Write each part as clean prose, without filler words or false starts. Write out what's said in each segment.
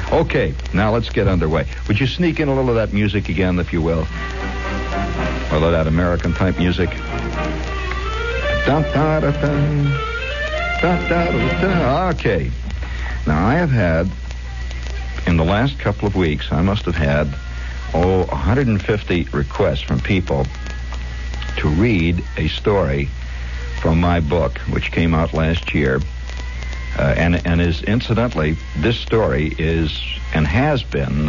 Okay, now let's get underway. Would you sneak in a little of that music again, if you will? Or that American-type music? Okay. Now, I have had, in the last couple of weeks, I must have had, 150 requests from people to read a story from my book, which came out last year. And is, incidentally, this story is and has been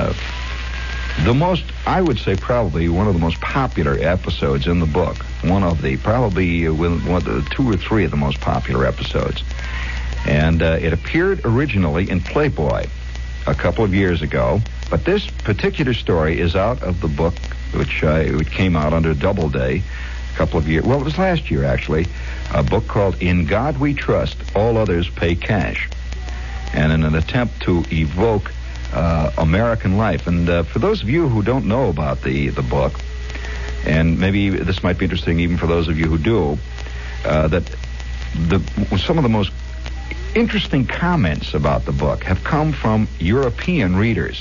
the most, I would say, probably one of the most popular episodes in the book. Probably one of the 2 or 3 of the most popular episodes. And it appeared originally in Playboy a couple of years ago. But this particular story is out of the book, which came out under Doubleday a couple of years. Well, it was last year, actually. A book called In God We Trust, All Others Pay Cash. And in an attempt to evoke American life. And for those of you who don't know about the book, and maybe this might be interesting even for those of you who do, that some of the most interesting comments about the book have come from European readers.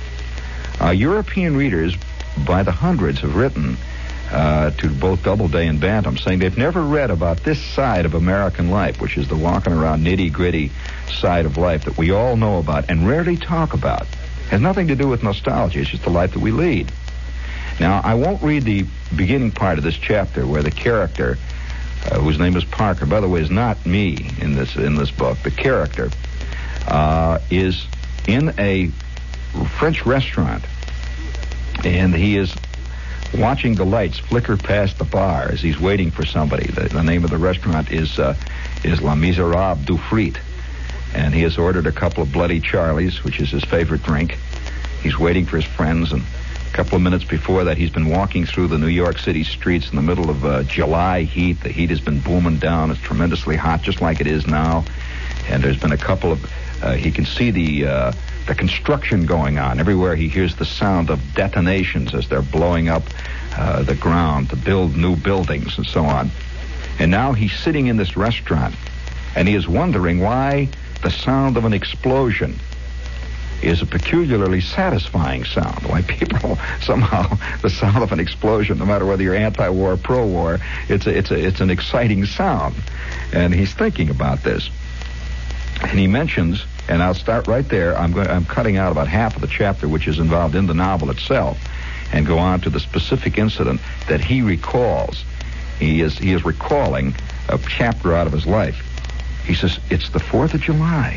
European readers, by the hundreds, have written to both Doubleday and Bantam, saying they've never read about this side of American life, which is the walking around nitty-gritty side of life that we all know about and rarely talk about. It has nothing to do with nostalgia. It's just the life that we lead. Now, I won't read the beginning part of this chapter where the character, whose name is Parker, by the way, is not me in this book. The character is in a French restaurant, and he is watching the lights flicker past the bar as he's waiting for somebody. The name of the restaurant is La Miserable du Frit, and he has ordered a couple of Bloody Charlies, which is his favorite drink. He's waiting for his friends, and a couple of minutes before that, he's been walking through the New York City streets in the middle of July heat. The heat has been booming down. It's tremendously hot, just like it is now. And there's been a couple of... he can see the construction going on. Everywhere he hears the sound of detonations as they're blowing up the ground to build new buildings and so on. And now he's sitting in this restaurant, and he is wondering why the sound of an explosion is a peculiarly satisfying sound. Why people somehow, the sound of an explosion, no matter whether you're anti-war or pro-war, it's an exciting sound. And he's thinking about this. And he mentions, and I'll start right there. I'm cutting out about half of the chapter which is involved in the novel itself, and go on to the specific incident that he recalls. He is recalling a chapter out of his life. He says, it's the 4th of July.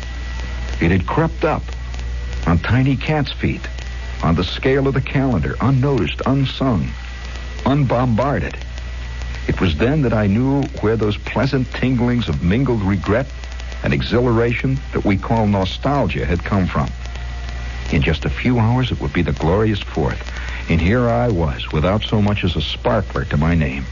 It had crept up on tiny cat's feet, on the scale of the calendar, unnoticed, unsung, unbombarded. It was then that I knew where those pleasant tinglings of mingled regret and exhilaration that we call nostalgia had come from. In just a few hours, it would be the glorious 4th, and here I was, without so much as a sparkler to my name.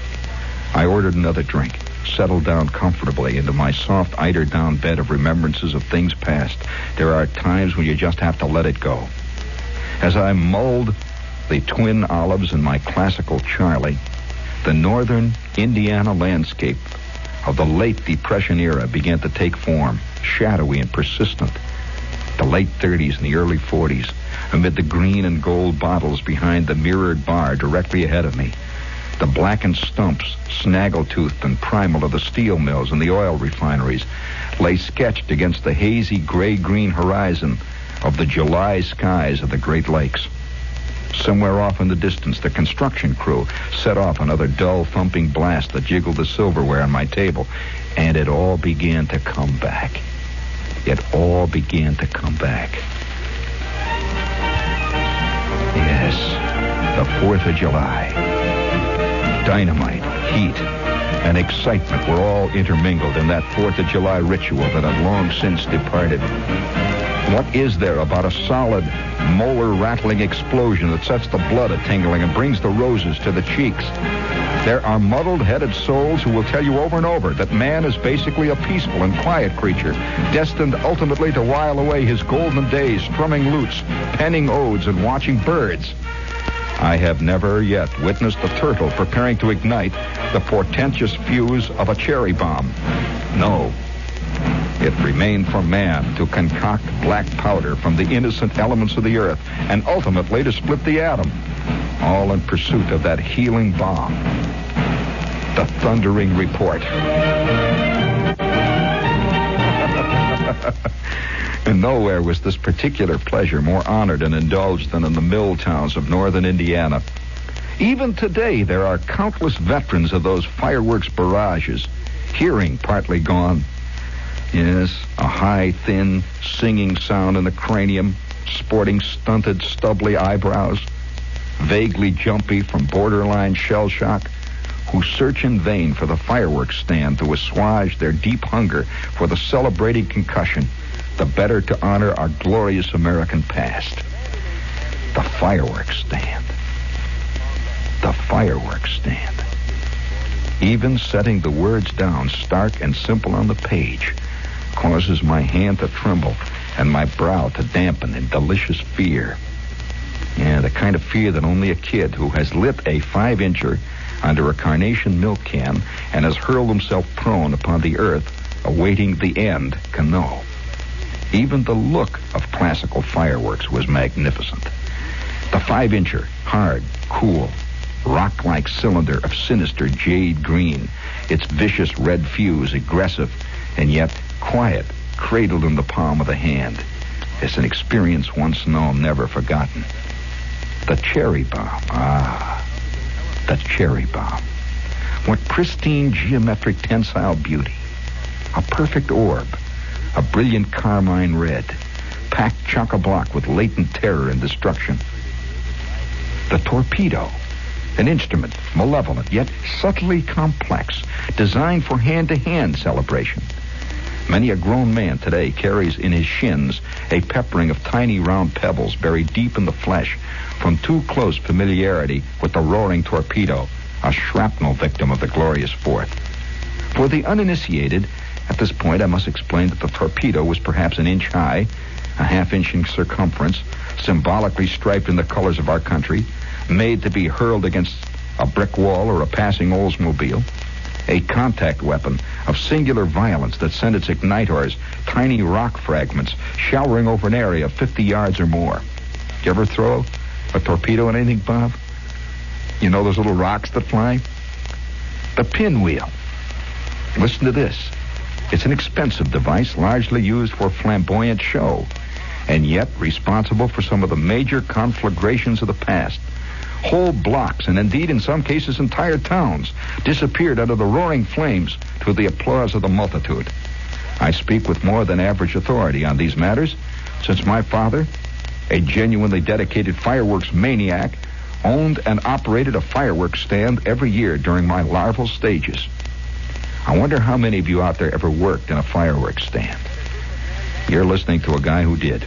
I ordered another drink, settled down comfortably into my soft, eider-down bed of remembrances of things past. There are times when you just have to let it go. As I mulled the twin olives in my classical Charlie, the northern Indiana landscape of the late Depression era began to take form, shadowy and persistent. The late 30s and the early 40s, amid the green and gold bottles behind the mirrored bar directly ahead of me. The blackened stumps, snaggle-toothed and primal of the steel mills and the oil refineries, lay sketched against the hazy gray-green horizon of the July skies of the Great Lakes. Somewhere off in the distance, the construction crew set off another dull, thumping blast that jiggled the silverware on my table, and it all began to come back. It all began to come back. Yes, the 4th of July. Dynamite, heat, and excitement were all intermingled in that 4th of July ritual that had long since departed. What is there about a solid, molar-rattling explosion that sets the blood a-tingling and brings the roses to the cheeks? There are muddled-headed souls who will tell you over and over that man is basically a peaceful and quiet creature, destined ultimately to while away his golden days strumming lutes, penning odes, and watching birds. I have never yet witnessed a turtle preparing to ignite the portentous fuse of a cherry bomb. No. It remained for man to concoct black powder from the innocent elements of the earth and ultimately to split the atom, all in pursuit of that healing bomb, the thundering report. And nowhere was this particular pleasure more honored and indulged than in the mill towns of northern Indiana. Even today, there are countless veterans of those fireworks barrages, hearing partly gone. Yes, a high, thin, singing sound in the cranium, sporting stunted, stubbly eyebrows, vaguely jumpy from borderline shell shock, who search in vain for the fireworks stand to assuage their deep hunger for the celebrating concussion, the better to honor our glorious American past. The fireworks stand. The fireworks stand. Even setting the words down stark and simple on the page causes my hand to tremble and my brow to dampen in delicious fear. Yeah, the kind of fear that only a kid who has lit a 5-incher under a carnation milk can and has hurled himself prone upon the earth awaiting the end can know. Even the look of classical fireworks was magnificent. The 5-incher, hard, cool, rock-like cylinder of sinister jade green, its vicious red fuse aggressive and yet quiet, cradled in the palm of the hand. It's an experience once known, never forgotten. The cherry bomb. The cherry bomb. What pristine geometric tensile beauty. A perfect orb. A brilliant carmine red. Packed chock-a-block with latent terror and destruction. The torpedo. An instrument, malevolent, yet subtly complex, designed for hand-to-hand celebration. Many a grown man today carries in his shins a peppering of tiny round pebbles buried deep in the flesh from too close familiarity with the roaring torpedo, a shrapnel victim of the glorious Fourth. For the uninitiated, at this point I must explain that the torpedo was perhaps an inch high, a half-inch in circumference, symbolically striped in the colors of our country, made to be hurled against a brick wall or a passing Oldsmobile, a contact weapon of singular violence that sent its ignitors, tiny rock fragments, showering over an area of 50 yards or more. You ever throw a torpedo at anything, Bob? You know those little rocks that fly? The pinwheel. Listen to this. It's an expensive device largely used for flamboyant show, and yet responsible for some of the major conflagrations of the past. Whole blocks, and indeed in some cases entire towns, disappeared under the roaring flames to the applause of the multitude. I speak with more than average authority on these matters, since my father, a genuinely dedicated fireworks maniac, owned and operated a fireworks stand every year during my larval stages. I wonder how many of you out there ever worked in a fireworks stand. You're listening to a guy who did.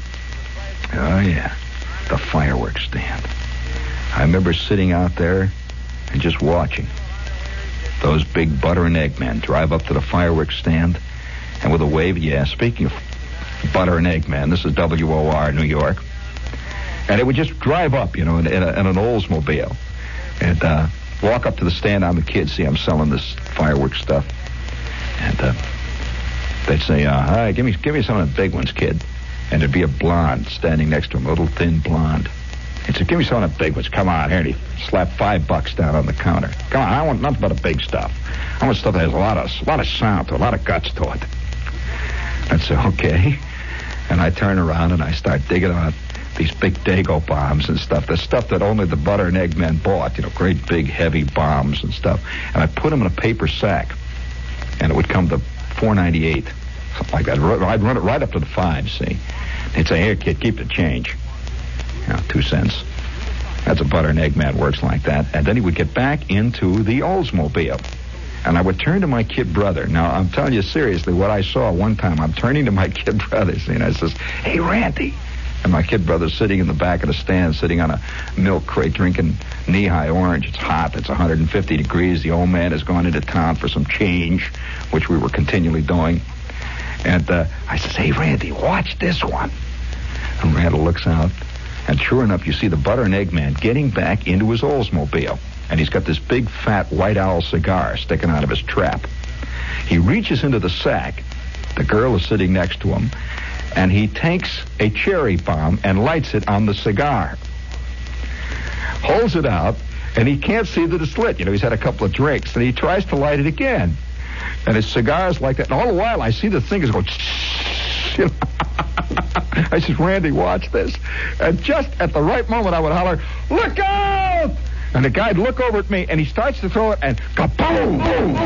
Oh, yeah, the fireworks stand. I remember sitting out there and just watching those big butter and egg men drive up to the fireworks stand, and with a wave, yeah, speaking of butter and egg men, this is WOR, New York, and it would just drive up, in an Oldsmobile, and walk up to the stand. I'm a kid, see, I'm selling this fireworks stuff, and they'd say, "Hi, give me some of the big ones, kid," and there'd be a blonde standing next to him, a little thin blonde. He said, "Give me some of the big ones. Come on, here." And he slapped $5 down on the counter. "Come on, I want nothing but the big stuff. I want stuff that has a lot of sound to it, a lot of guts to it." I'd say, "Okay." And I turn around and I start digging out these big Dago bombs and stuff. The stuff that only the butter and egg men bought, great big heavy bombs and stuff. And I put them in a paper sack. And it would come to $4.98, something like that. I'd run it right up to the 5, see. They'd say, "Here, kid, keep the change." 2 cents. That's a butter and egg man, works like that. And then he would get back into the Oldsmobile. And I would turn to my kid brother. Now, I'm telling you seriously, what I saw one time, I'm turning to my kid brother, see, and I says, "Hey, Randy." And my kid brother's sitting in the back of the stand, sitting on a milk crate, drinking knee-high orange. It's hot. It's 150 degrees. The old man has gone into town for some change, which we were continually doing. And I says, "Hey, Randy, watch this one." And Randall looks out. And sure enough, you see the butter and egg man getting back into his Oldsmobile. And he's got this big, fat White Owl cigar sticking out of his trap. He reaches into the sack The girl is sitting next to him, and he takes a cherry bomb and lights it on the cigar. Holds it out, and he can't see that it's lit. You know, he's had a couple of drinks, and he tries to light it again. And his cigar is like that. And all the while, I see the thing is going, you know. I said, Randy, watch this. And just at the right moment, I would holler, look out! And the guy'd look over at me, and he starts to throw it, and kaboom!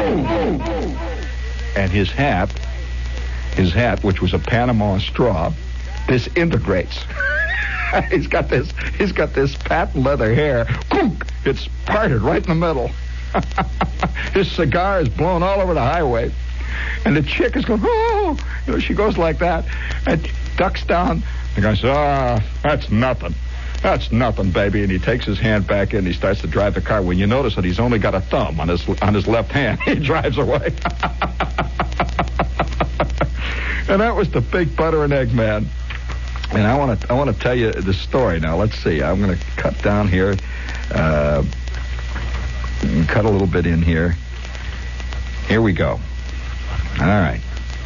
And his hat, which was a Panama straw, disintegrates. He's got this patent leather hair. It's parted right in the middle. His cigar is blown all over the highway. And the chick is going, oh! You know, she goes like that and ducks down. The guy says, that's nothing. That's nothing, baby. And he takes his hand back in and he starts to drive the car. When you notice that he's only got a thumb on his left hand, he drives away. And that was the big butter and egg man. And I want to tell you the story now. Let's see. I'm going to cut down here. Cut a little bit in here. Here we go. All right.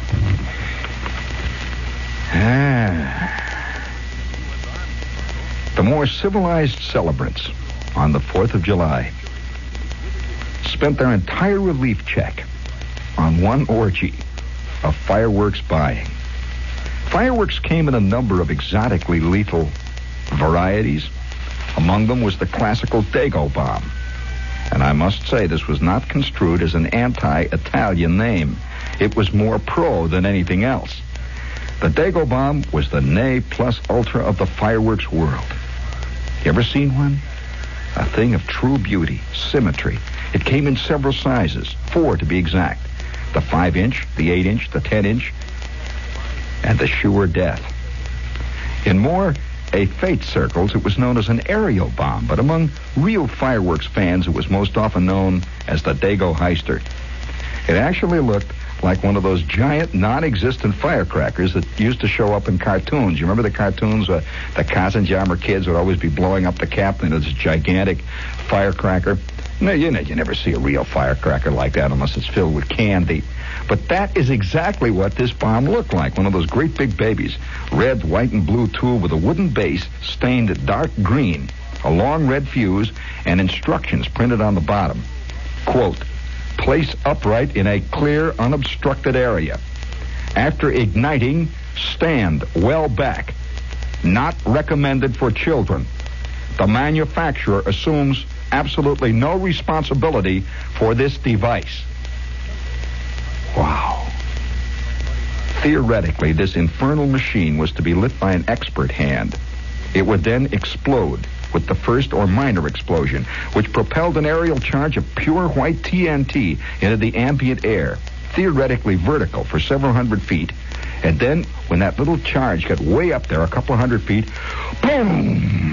The more civilized celebrants on the 4th of July spent their entire relief check on one orgy of fireworks buying. Fireworks came in a number of exotically lethal varieties. Among them was the classical Dago bomb. And I must say this was not construed as an anti-Italian name. It was more pro than anything else. The Dago bomb was the ne plus ultra of the fireworks world. You ever seen one? A thing of true beauty, symmetry. It came in several sizes, 4 to be exact. The 5-inch, the 8-inch, the 10-inch, and the sure death. In more fate circles, it was known as an aerial bomb, but among real fireworks fans, it was most often known as the Dago Heister. It actually looked like one of those giant, non-existent firecrackers that used to show up in cartoons. You remember the cartoons? The Kazanjammer kids would always be blowing up the captain of this gigantic firecracker. No, you never see a real firecracker like that unless it's filled with candy. But that is exactly what this bomb looked like. One of those great big babies. Red, white, and blue tube with a wooden base stained dark green. A long red fuse and instructions printed on the bottom. Quote, place upright in a clear, unobstructed area. After igniting, stand well back. Not recommended for children. The manufacturer assumes absolutely no responsibility for this device. Wow. Theoretically, this infernal machine was to be lit by an expert hand. It would then explode with the first or minor explosion, which propelled an aerial charge of pure white TNT into the ambient air, theoretically vertical for several hundred feet. And then, when that little charge got way up there, a couple of hundred feet, boom!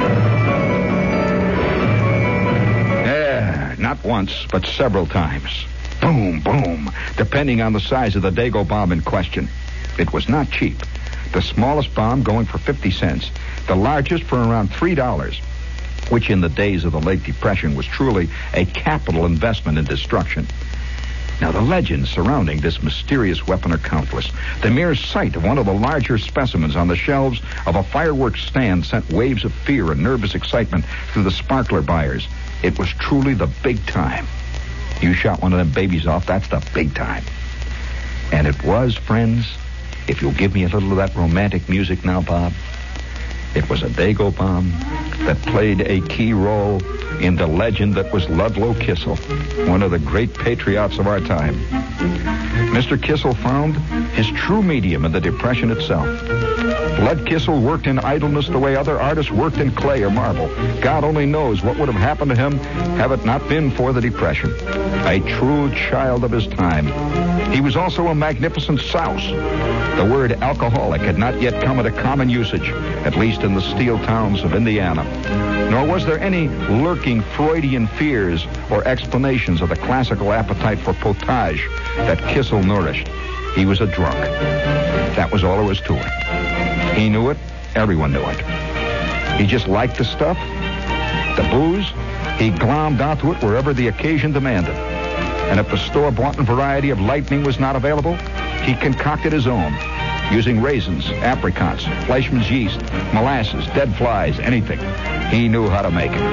Yeah, not once, but several times. Boom, boom, depending on the size of the Dago bomb in question. It was not cheap. The smallest bomb going for 50 cents, the largest for around $3, which in the days of the late Depression was truly a capital investment in destruction. Now, the legends surrounding this mysterious weapon are countless. The mere sight of one of the larger specimens on the shelves of a fireworks stand sent waves of fear and nervous excitement through the sparkler buyers. It was truly the big time. You shot one of them babies off, that's the big time. And it was, friends, if you'll give me a little of that romantic music now, Bob, it was a Dago bomb that played a key role in the legend that was Ludlow Kissel, one of the great patriots of our time. Mr. Kissel found his true medium in the Depression itself. Lud Kissel worked in idleness the way other artists worked in clay or marble. God only knows what would have happened to him had it not been for the Depression. A true child of his time. He was also a magnificent souse. The word alcoholic had not yet come into common usage, at least in the steel towns of Indiana. Nor was there any lurking Freudian fears or explanations of the classical appetite for potage that Kissel nourished. He was a drunk. That was all there was to it. He knew it. Everyone knew it. He just liked the stuff, the booze. He glommed onto it wherever the occasion demanded. And if the store-bought variety of lightning was not available, He concocted his own, using raisins, apricots, Fleischmann's yeast, molasses, dead flies, anything. He knew how to make it.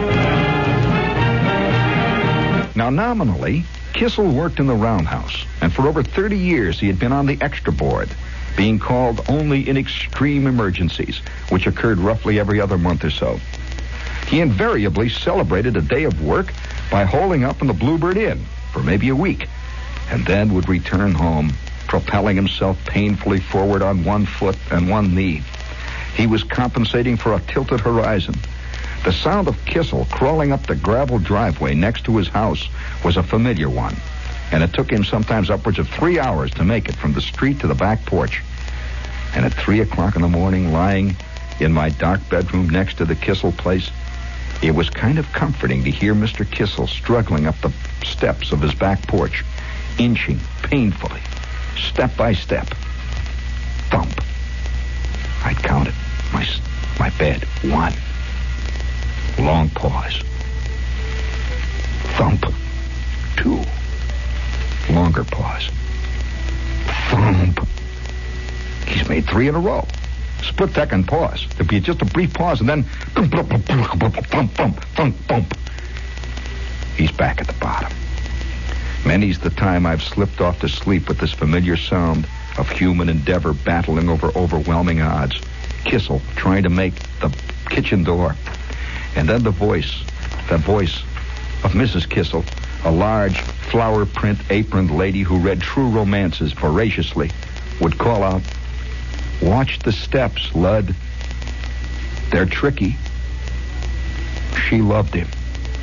Now, nominally, Kissel worked in the roundhouse, and for over 30 years he had been on the extra board, being called only in extreme emergencies, which occurred roughly every other month or so. He invariably celebrated a day of work by holing up in the Bluebird Inn for maybe a week, and then would return home, propelling himself painfully forward on one foot and one knee. He was compensating for a tilted horizon. The sound of Kissel crawling up the gravel driveway next to his house was a familiar one, and it took him sometimes upwards of 3 hours to make it from the street to the back porch. And at 3 o'clock in the morning, lying in my dark bedroom next to the Kissel place, it was kind of comforting to hear Mr. Kissel struggling up the steps of his back porch, inching painfully, step by step. Thump. I'd counted my bed. 1. Long pause. Thump. 2. Longer pause. Thump. He's made 3 in a row. Split second pause. There'd be just a brief pause, and then thump, thump, thump, thump. He's back at the bottom. Many's the time I've slipped off to sleep with this familiar sound of human endeavor battling over overwhelming odds. Kissel trying to make the kitchen door. And then the voice of Mrs. Kissel, a large flower print aproned lady who read true romances voraciously, would call out, "Watch the steps, Lud. They're tricky." She loved him.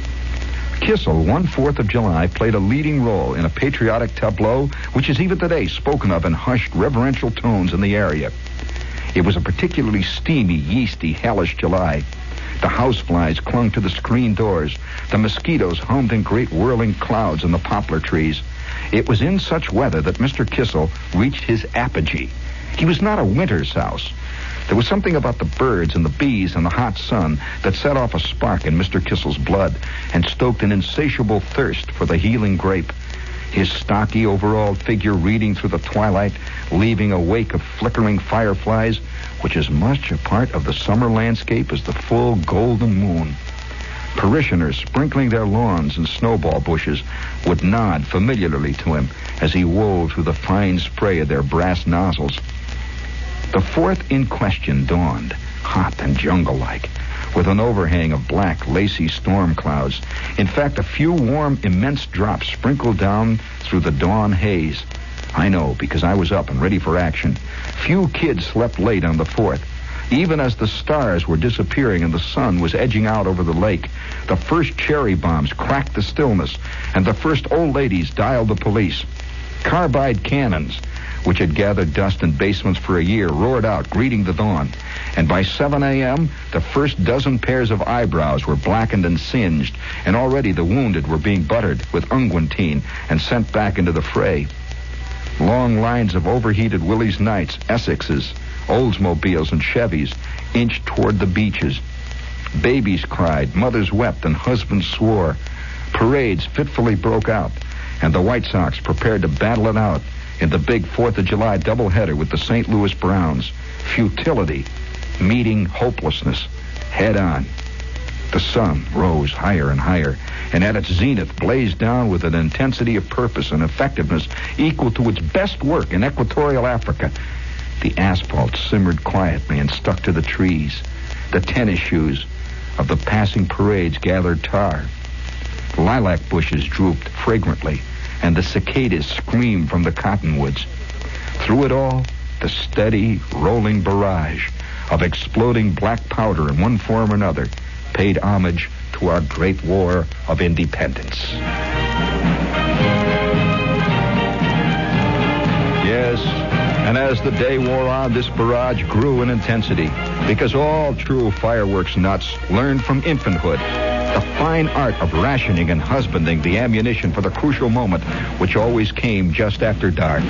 Kissel, one 4th of July, played a leading role in a patriotic tableau which is even today spoken of in hushed, reverential tones in the area. It was a particularly steamy, yeasty, hellish July. The houseflies clung to the screen doors. The mosquitoes hummed in great whirling clouds in the poplar trees. It was in such weather that Mr. Kissel reached his apogee. He was not a winter souse. There was something about the birds and the bees and the hot sun that set off a spark in Mr. Kissel's blood and stoked an insatiable thirst for the healing grape. His stocky, overalled figure reading through the twilight, leaving a wake of flickering fireflies, which is much a part of the summer landscape as the full golden moon. Parishioners sprinkling their lawns and snowball bushes would nod familiarly to him as he wove through the fine spray of their brass nozzles. The 4th in question dawned, hot and jungle-like, with an overhang of black, lacy storm clouds. In fact, a few warm, immense drops sprinkled down through the dawn haze. I know, because I was up and ready for action. Few kids slept late on the 4th. Even as the stars were disappearing and the sun was edging out over the lake, the first cherry bombs cracked the stillness, and the first old ladies dialed the police. Carbide cannons, which had gathered dust in basements for a year, roared out, greeting the dawn. And by 7 a.m., the first dozen pairs of eyebrows were blackened and singed, and already the wounded were being buttered with unguentine and sent back into the fray. Long lines of overheated Willys Knights, Essexes, Oldsmobiles, and Chevys inched toward the beaches. Babies cried, mothers wept, and husbands swore. Parades fitfully broke out, and the White Sox prepared to battle it out in the big 4th of July doubleheader with the St. Louis Browns. Futility meeting hopelessness head on. The sun rose higher and higher, and at its zenith blazed down with an intensity of purpose and effectiveness equal to its best work in equatorial Africa. The asphalt simmered quietly and stuck to the trees. The tennis shoes of the passing parades gathered tar. Lilac bushes drooped fragrantly, and the cicadas screamed from the cottonwoods. Through it all, the steady, rolling barrage of exploding black powder in one form or another paid homage to our great war of independence. Yes, and as the day wore on, this barrage grew in intensity, because all true fireworks nuts learned from infanthood the fine art of rationing and husbanding the ammunition for the crucial moment, which always came just after dark.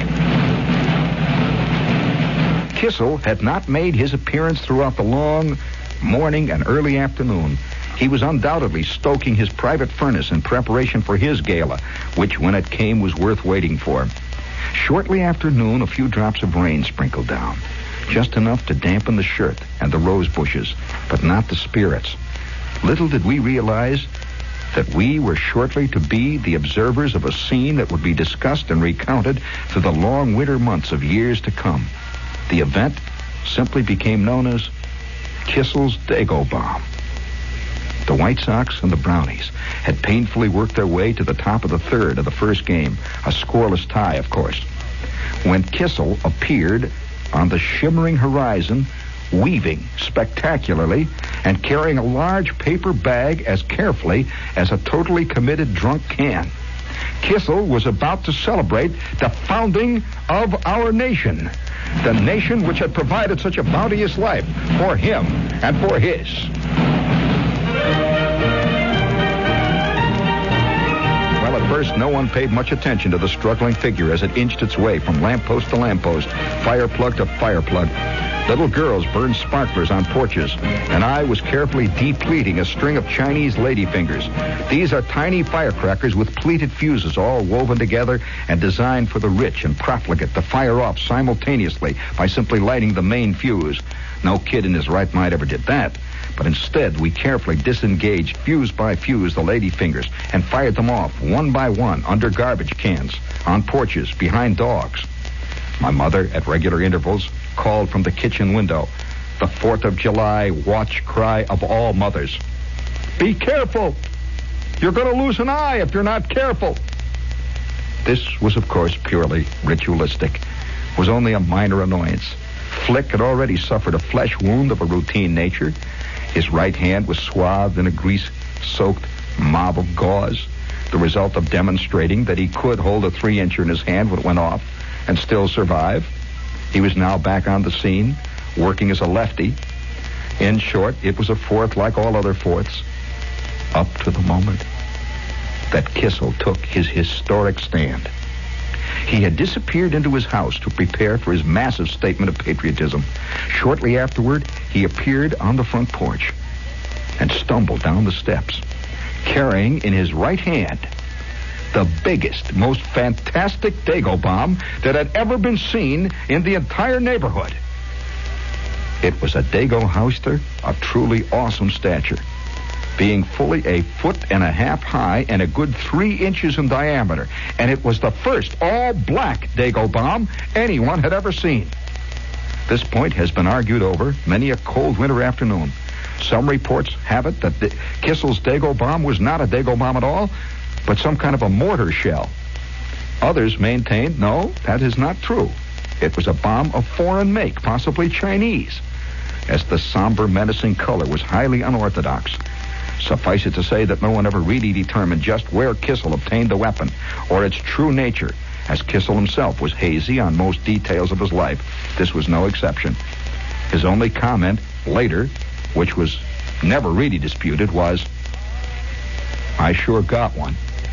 Kissel had not made his appearance throughout the long morning and early afternoon. He was undoubtedly stoking his private furnace in preparation for his gala, which, when it came, was worth waiting for. Shortly after noon, a few drops of rain sprinkled down, just enough to dampen the shirt and the rose bushes, but not the spirits. Little did we realize that we were shortly to be the observers of a scene that would be discussed and recounted through the long winter months of years to come. The event simply became known as Kissel's Dago Bomb. The White Sox and the Brownies had painfully worked their way to the top of the third of the first game, a scoreless tie, of course, when Kissel appeared on the shimmering horizon, weaving spectacularly and carrying a large paper bag as carefully as a totally committed drunk can. Kissel was about to celebrate the founding of our nation, the nation which had provided such a bounteous life for him and for his. Well, at first, no one paid much attention to the struggling figure as it inched its way from lamppost to lamppost, fire plug to fire plug. Little girls burned sparklers on porches, and I was carefully depleting a string of Chinese ladyfingers. These are tiny firecrackers with pleated fuses all woven together and designed for the rich and profligate to fire off simultaneously by simply lighting the main fuse. No kid in his right mind ever did that. But instead, we carefully disengaged fuse by fuse the ladyfingers and fired them off one by one under garbage cans, on porches, behind dogs. My mother, at regular intervals, called from the kitchen window, the 4th of July watch cry of all mothers. Be careful! You're going to lose an eye if you're not careful. This was, of course, purely ritualistic. It was only a minor annoyance. Flick had already suffered a flesh wound of a routine nature. His right hand was swathed in a grease-soaked mob of gauze, the result of demonstrating that he could hold a 3-incher in his hand when it went off and still survive. He was now back on the scene, working as a lefty. In short, it was a fourth like all other fourths, up to the moment that Kissel took his historic stand. He had disappeared into his house to prepare for his massive statement of patriotism. Shortly afterward, he appeared on the front porch and stumbled down the steps, carrying in his right hand the biggest, most fantastic Dago bomb that had ever been seen in the entire neighborhood. It was a Dago Hauster of truly awesome stature, being fully 1.5 feet high and a good 3 inches in diameter, and it was the first all-black Dago bomb anyone had ever seen. This point has been argued over many a cold winter afternoon. Some reports have it that Kissel's Dago bomb was not a Dago bomb at all, but some kind of a mortar shell. Others maintained, no, that is not true. It was a bomb of foreign make, possibly Chinese, as the somber, menacing color was highly unorthodox. Suffice it to say that no one ever really determined just where Kissel obtained the weapon or its true nature, as Kissel himself was hazy on most details of his life. This was no exception. His only comment later, which was never really disputed, was, "I sure got one."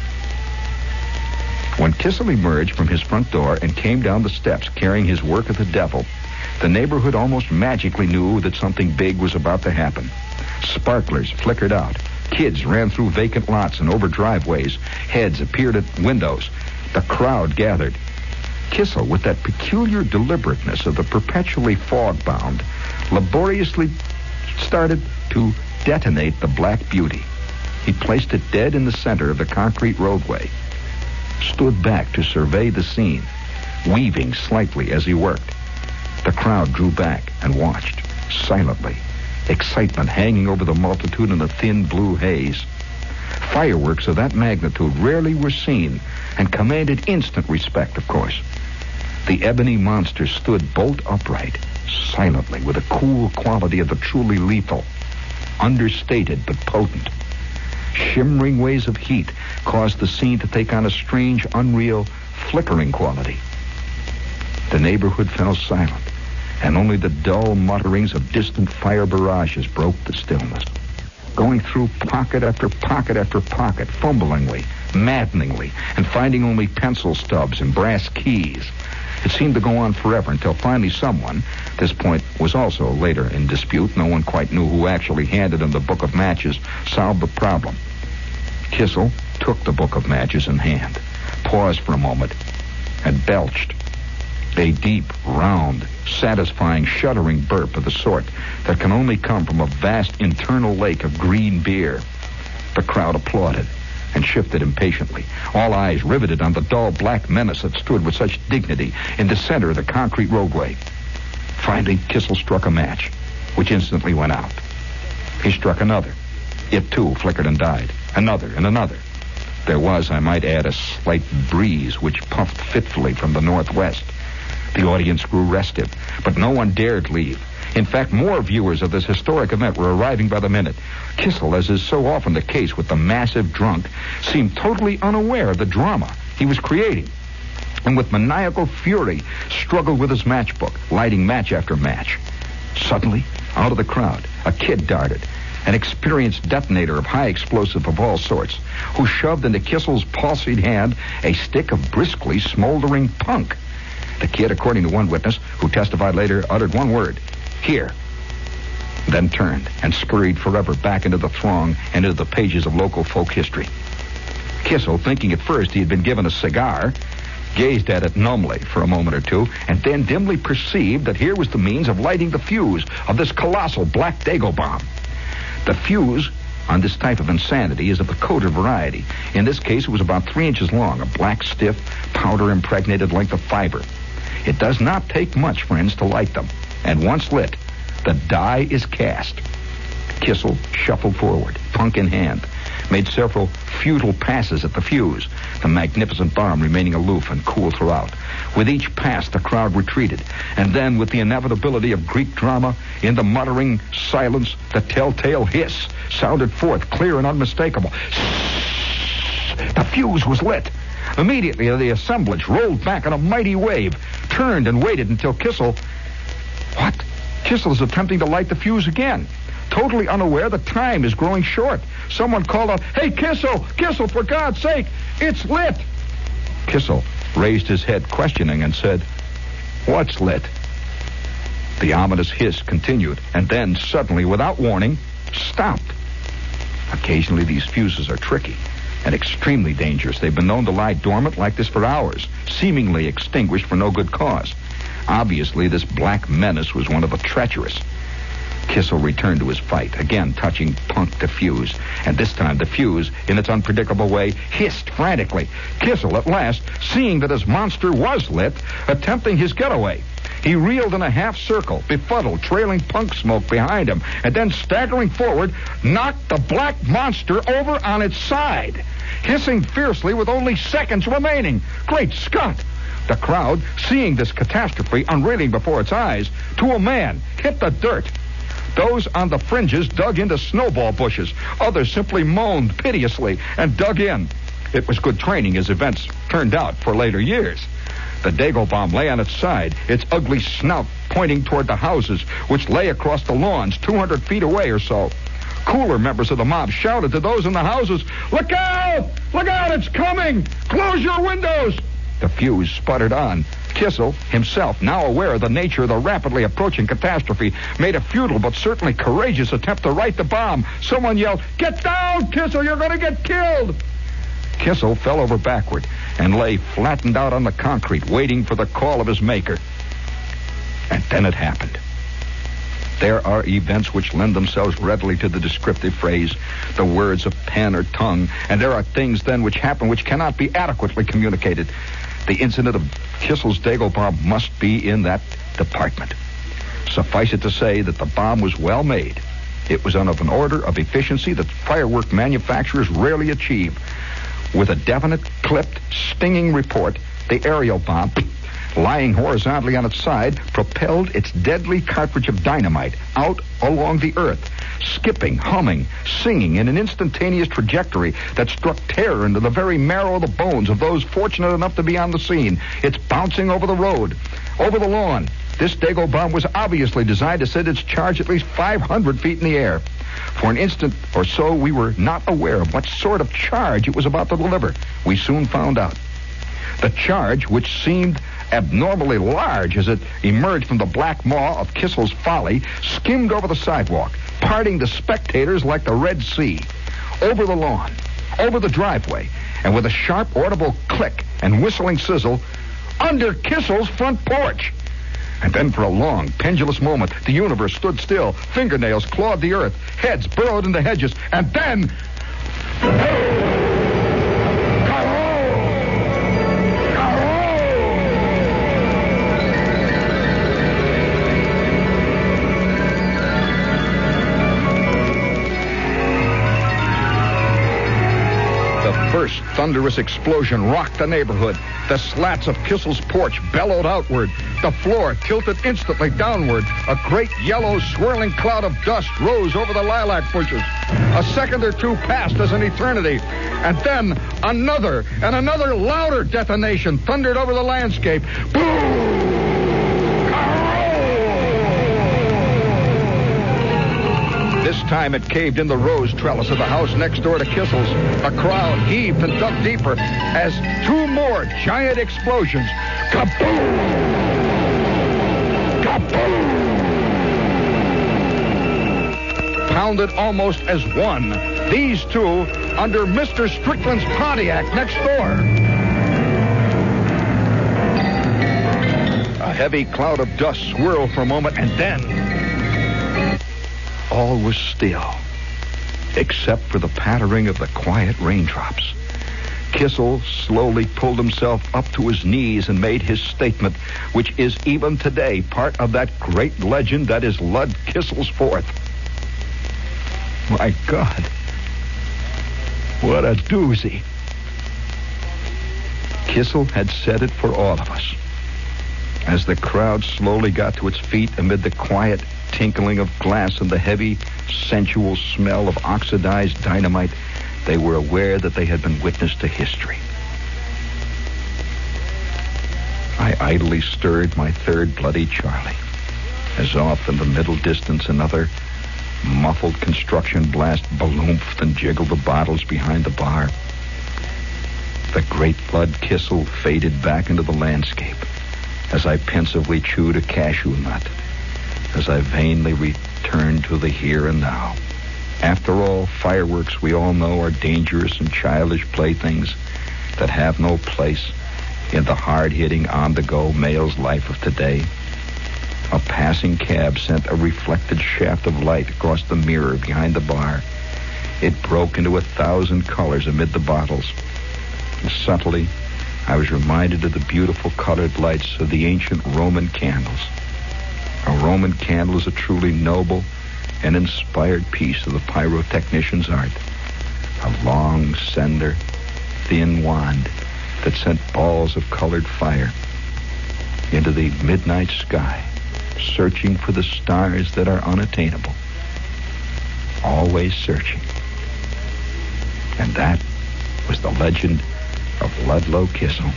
When Kissel emerged from his front door and came down the steps carrying his work of the devil, the neighborhood almost magically knew that something big was about to happen. Sparklers flickered out. Kids ran through vacant lots and over driveways. Heads appeared at windows. The crowd gathered. Kissel, with that peculiar deliberateness of the perpetually fog-bound, laboriously started to detonate the Black Beauty. He placed it dead in the center of the concrete roadway, stood back to survey the scene, weaving slightly as he worked. The crowd drew back and watched, silently, excitement hanging over the multitude in a thin blue haze. Fireworks of that magnitude rarely were seen and commanded instant respect, of course. The ebony monster stood bolt upright, silently, with a cool quality of the truly lethal, understated but potent. Shimmering waves of heat caused the scene to take on a strange, unreal, flickering quality. The neighborhood fell silent, and only the dull mutterings of distant fire barrages broke the stillness. Going through pocket after pocket after pocket, fumblingly, maddeningly, and finding only pencil stubs and brass keys. It seemed to go on forever until finally someone, this point was also later in dispute, no one quite knew who actually handed him the book of matches, solved the problem. Kissel took the book of matches in hand, paused for a moment, and belched. A deep, round, satisfying, shuddering burp of the sort that can only come from a vast internal lake of green beer. The crowd applauded and shifted impatiently, all eyes riveted on the dull black menace that stood with such dignity in the center of the concrete roadway. Finally, Kissel struck a match, which instantly went out. He struck another. It, too, flickered and died. Another and another. There was, I might add, a slight breeze which puffed fitfully from the northwest. The audience grew restive, but no one dared leave. In fact, more viewers of this historic event were arriving by the minute. Kissel, as is so often the case with the massive drunk, seemed totally unaware of the drama he was creating, and with maniacal fury struggled with his matchbook, lighting match after match. Suddenly, out of the crowd, a kid darted, an experienced detonator of high explosive of all sorts, who shoved into Kissel's palsied hand a stick of briskly smoldering punk. The kid, according to one witness, who testified later, uttered one word, "Here," then turned and scurried forever back into the throng and into the pages of local folk history. Kissel, thinking at first he had been given a cigar, gazed at it numbly for a moment or two, and then dimly perceived that here was the means of lighting the fuse of this colossal black Dago bomb. The fuse on this type of insanity is of the coated variety. In this case, it was about 3 inches long, a black, stiff, powder-impregnated length of fiber. It does not take much, friends, to light them, and once lit, the die is cast. Kissel shuffled forward, punk in hand, made several futile passes at the fuse, the magnificent bomb remaining aloof and cool throughout. With each pass, the crowd retreated, and then, with the inevitability of Greek drama, in the muttering silence, the telltale hiss sounded forth, clear and unmistakable. The fuse was lit. Immediately, the assemblage rolled back in a mighty wave, turned and waited until Kissel... What? Kissel is attempting to light the fuse again. Totally unaware that time is growing short. Someone called out, "Hey, Kissel! Kissel, for God's sake! It's lit!" Kissel raised his head questioning and said, "What's lit?" The ominous hiss continued, and then, suddenly, without warning, stopped. Occasionally, these fuses are tricky and extremely dangerous. They've been known to lie dormant like this for hours, seemingly extinguished for no good cause. Obviously, this black menace was one of the treacherous. Kissel returned to his fight, again touching punk to fuse, and this time the fuse, in its unpredictable way, hissed frantically. Kissel, at last, seeing that his monster was lit, attempting his getaway. He reeled in a half circle, befuddled, trailing punk smoke behind him, and then, staggering forward, knocked the black monster over on its side, hissing fiercely with only seconds remaining. Great Scott! The crowd, seeing this catastrophe unreeling before its eyes, to a man, hit the dirt. Those on the fringes dug into snowball bushes. Others simply moaned piteously and dug in. It was good training, as events turned out for later years. The Dago bomb lay on its side, its ugly snout pointing toward the houses, which lay across the lawns 200 feet away or so. Cooler members of the mob shouted to those in the houses, "Look out! Look out! It's coming! Close your windows!" The fuse sputtered on. Kissel, himself now aware of the nature of the rapidly approaching catastrophe, made a futile but certainly courageous attempt to right the bomb. Someone yelled, "Get down, Kissel! You're going to get killed!" Kissel fell over backward and lay flattened out on the concrete, waiting for the call of his maker. And then it happened. There are events which lend themselves readily to the descriptive phrase, the words of pen or tongue, and there are things then which happen which cannot be adequately communicated. The incident of Kissel's Dago bomb must be in that department. Suffice it to say that the bomb was well made. It was of an order of efficiency that firework manufacturers rarely achieve. With a definite, clipped, stinging report, the aerial bomb, lying horizontally on its side, propelled its deadly cartridge of dynamite out along the earth, skipping, humming, singing in an instantaneous trajectory that struck terror into the very marrow of the bones of those fortunate enough to be on the scene. It's bouncing over the road, over the lawn. This Dago bomb was obviously designed to send its charge at least 500 feet in the air. For an instant or so, we were not aware of what sort of charge it was about to deliver. We soon found out. The charge, which seemed abnormally large as it emerged from the black maw of Kissel's folly, skimmed over the sidewalk, parting the spectators like the Red Sea, over the lawn, over the driveway, and with a sharp, audible click and whistling sizzle, under Kissel's front porch. And then for a long, pendulous moment, the universe stood still. Fingernails clawed the earth. Heads burrowed into hedges. And then... First thunderous explosion rocked the neighborhood. The slats of Kissel's porch bellowed outward. The floor tilted instantly downward. A great yellow swirling cloud of dust rose over the lilac bushes. A second or two passed as an eternity. And then another and another louder detonation thundered over the landscape. Boom! This time it caved in the rose trellis of the house next door to Kissel's. A crowd heaved and dug deeper as two more giant explosions. Kaboom! Kaboom! Pounded almost as one. These two under Mr. Strickland's Pontiac next door. A heavy cloud of dust swirled for a moment, and then all was still, except for the pattering of the quiet raindrops. Kissel slowly pulled himself up to his knees and made his statement, which is even today part of that great legend that is Lud Kissel's Fourth. My God, what a doozy. Kissel had said it for all of us. As the crowd slowly got to its feet amid the quiet tinkling of glass and the heavy, sensual smell of oxidized dynamite, they were aware that they had been witness to history. I idly stirred my third Bloody Charlie, as off in the middle distance another muffled construction blast baloomphed and jiggled the bottles behind the bar. The great Lud Kissel faded back into the landscape as I pensively chewed a cashew nut, as I vainly returned to the here and now. After all, fireworks, we all know, are dangerous and childish playthings that have no place in the hard-hitting, on-the-go male's life of today. A passing cab sent a reflected shaft of light across the mirror behind the bar. It broke into 1,000 colors amid the bottles. And subtly, I was reminded of the beautiful colored lights of the ancient Roman candles. A Roman candle is a truly noble and inspired piece of the pyrotechnician's art. A long, slender, thin wand that sent balls of colored fire into the midnight sky, searching for the stars that are unattainable. Always searching. And that was the legend of Ludlow Kissel.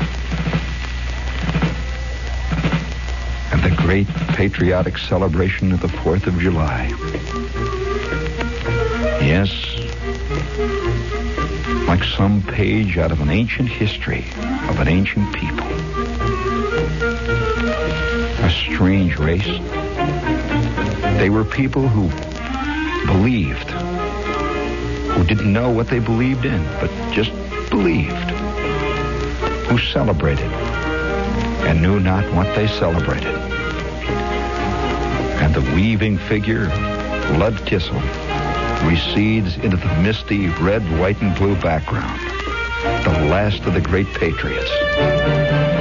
And the great patriotic celebration of the 4th of July. Yes, like some page out of an ancient history of an ancient people. A strange race. They were people who believed, who didn't know what they believed in, but just believed, who celebrated and knew not what they celebrated. And the weaving figure, Lud Kissel, recedes into the misty red, white, and blue background, the last of the great patriots.